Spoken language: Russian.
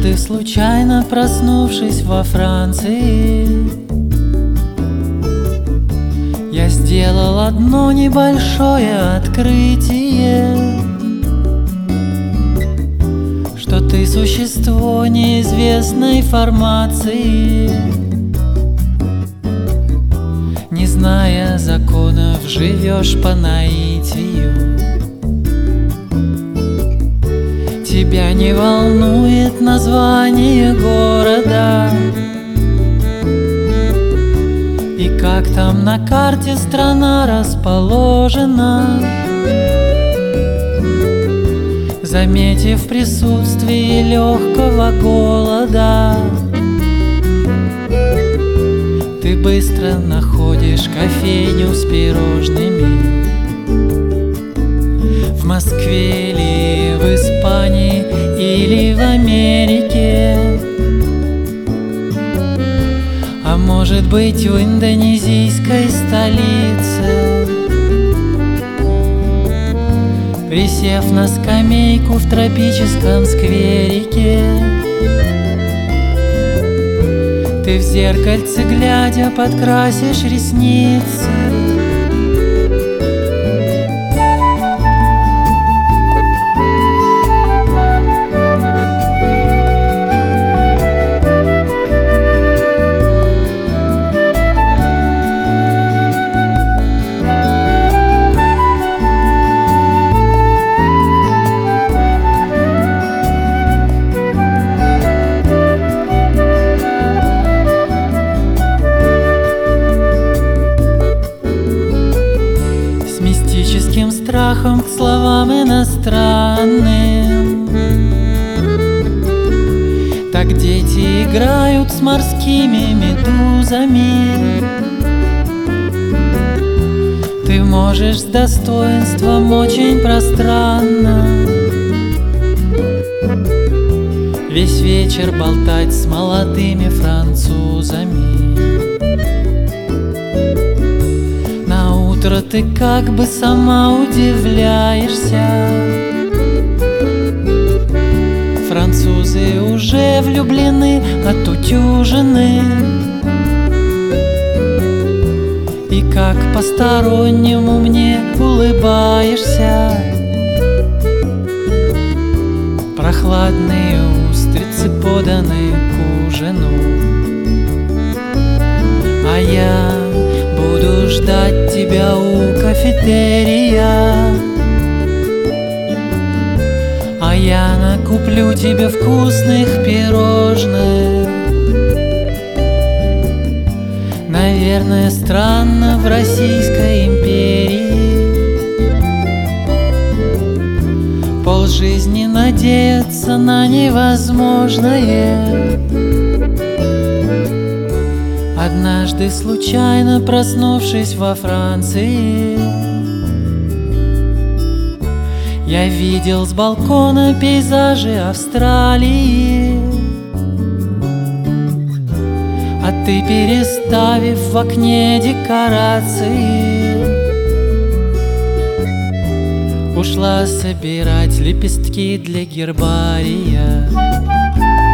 Однажды, случайно проснувшись во Франции, я сделал одно небольшое открытие, что ты существо неизвестной формации. Не зная законов, живешь по наитию. Тебя не волнует название города и как там на карте страна расположена. Заметив присутствие легкого голода, ты быстро находишь кофейню с пирожными. В Москве или в Испании или в Америке, а может быть в индонезийской столице. Присев на скамейку в тропическом скверике, ты в зеркальце глядя подкрасишь ресницы. Мистическим страхом к словам иностранным так дети играют с морскими медузами. Ты можешь с достоинством очень пространно весь вечер болтать с молодыми французами. Утро ты как бы сама удивляешься. Французы уже влюблены, отутюжены, и как постороннему мне улыбаешься. Прохладные устрицы поданы к ужину, а я буду ждать тебя у кафетерия, а я накуплю тебе вкусных пирожных. Наверное, странно в Российской империи полжизни надеяться на невозможное. Однажды, случайно проснувшись во Франции, я видел с балкона пейзажи Австралии, а ты, переставив в окне декорации, ушла собирать лепестки для гербария.